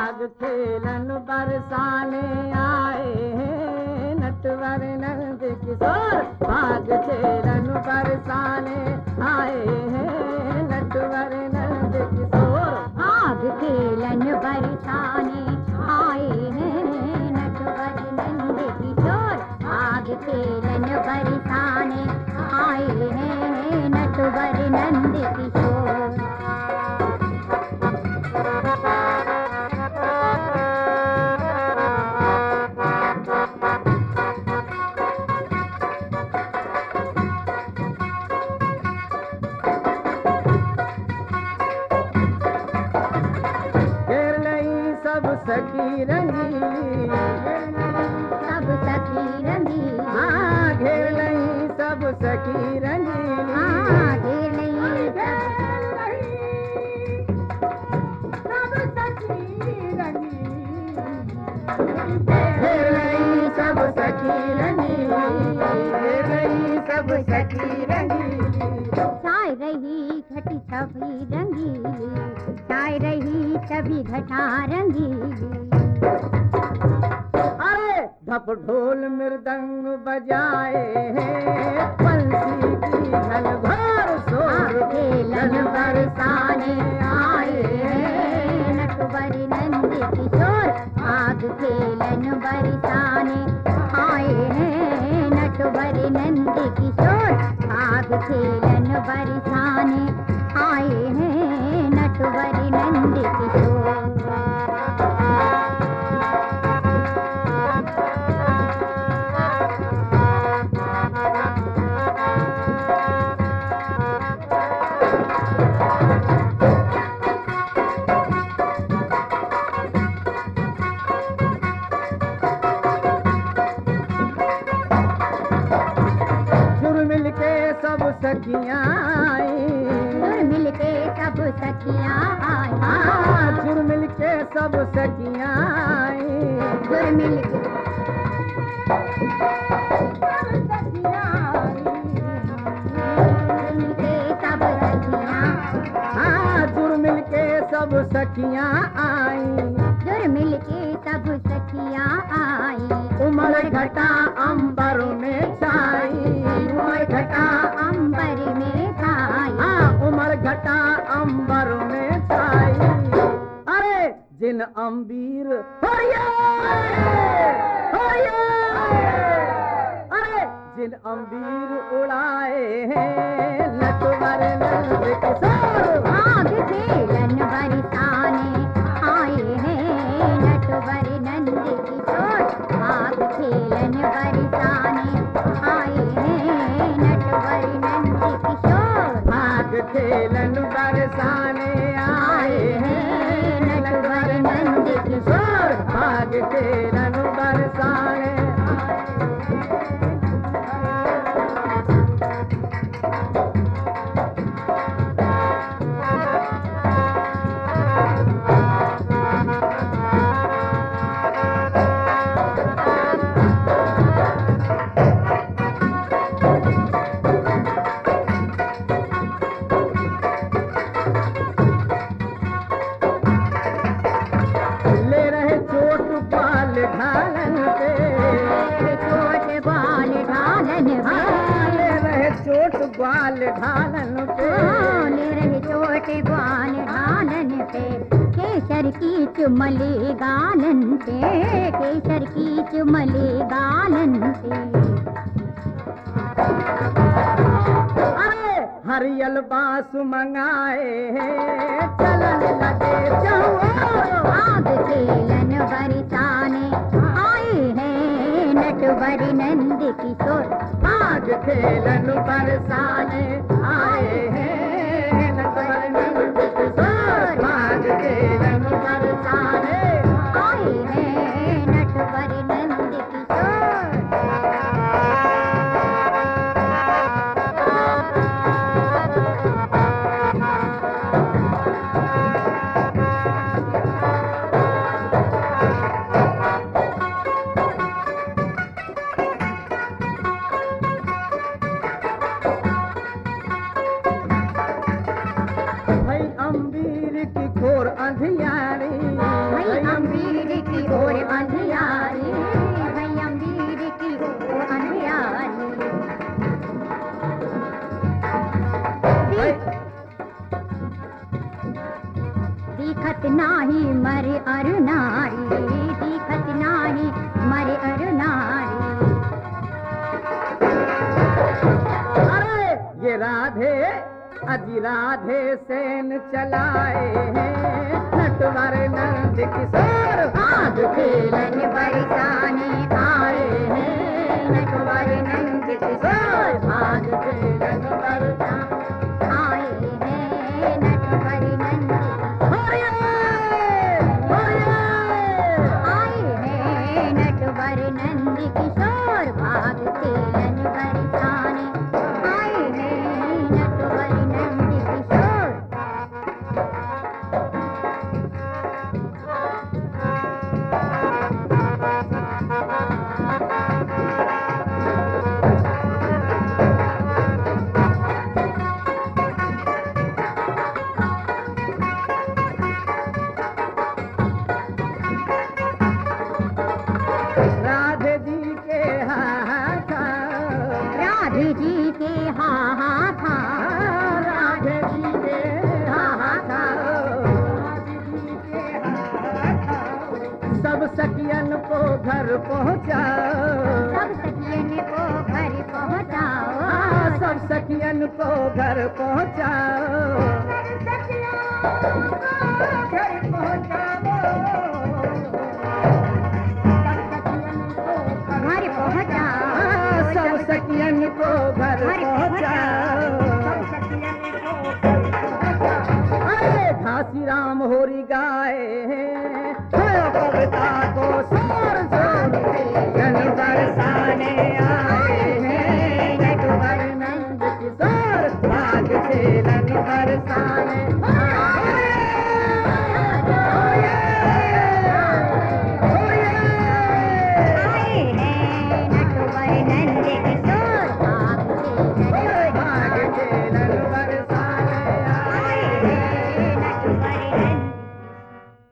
भाग खेलन बरसाने आए हैं नटवर नंद किशोर। भाग खेलन बरसाने आए हैं नटवर नंद किशोर। भाग खेलन बरसाने आए हैं नटवर नंद किशोर। भाग खेलन बरसाने आए हैं नटवर नंद किशोर। सखी रंगीली सब सखी रंगीली। हाँ घेर नहीं सब सखी रंगीली। हाँ घेर नहीं सब सखी रंगीली। घेर नहीं सब सखी रंगीली। घेर नहीं सब सखी रंगीली। छाई रही घटी छवि रंगीली। छाई रही छवि घटा रंगीली। अरे ढप ढोल मृदंग बजाए हैं बंसी की घनघोर शोर। खेलन बरसाने आए हैं नटवर नंद किशोर। भाग खेलन बरसाने आए हैं नटवर नंद किशोर। भाग खेलन बरसाने आए हैं नटवर नंद किशोर। सब सखियाँ आई। जुड़ मिल के सब सखियाँ आई। हाँ जुड़ मिल के सब सखियाँ आई। जुड़ मिल के सब सखियाँ। हाँ जुड़ मिल के सब सखियाँ आई। जुड़ मिल के सब सखियाँ आई। उमड़ घटा अंबर में छाई। उमड़ घटा अंबर में छाई। हाँ उमड़ घटा अंबर में छाई। अरे जिन अम्बीर अरे जिन अम्बीर उड़ाए हैं नटवर नंद किशोर। भाग खेलन बरसाने आए हैं नटवर नंद किशोर। भाग खेलन बरसाने आए हैं नटवर नंद किशोर। भाग खेलन बरसाने आए हैं नटवर नंद किशोर। भाग खेलन बरसाने ढालन पे। चोट ग्वाल ढालन पे। ले रहे चोट ग्वाल ढालन पे। ले रहे चोट ग्वाल ढालन पे। केसर की चुमले गालन पे। केसर की चुमले गालन पे। अरे हरियल बांस मंगाए हैं चलन लगे चहुओ। भाग खेलन बरसाने आए हैं नटवर नंद किशोर। भाग खेलन बरसाने आए हैं नटवर नंद किशोर। भाग खेलन बरसाने आए हैं नटवर नंद किशोर। नाही मरे अरु नारी, दिखत नाही मरे अरु नारी। अरे ये राधे अजी राधे सेन चलाए हैं, नटवर नंद किशोर भाग खेलन बरसाने आए हैं, नटवर नंद किशोर भाग खेलन बरसाने आए हैं, नटवर नंद हरिये, हरिये। आए हैं, नटवर नंद किशोर भाग खेलन बरसाने आए हैं, नटवर नंद किशोर। राधे जी के हाथ, राधे जी के हाथ, राधे जी के हाथ, सब सखियन को घर पहुँचाओ, सब सखियन को घर पहुँचाओ, सब सखियन को घर पहुँचाओ, घर पहुँचाओ, घर पहुँचाओ, सब सखियन को घर पहुँचाओ। अरे घासी राम होरी गाए हैं, कविता को सोर सोर जन बरसाने आए हैं, नटवर नंद किशोर भाग खेलन बरसाने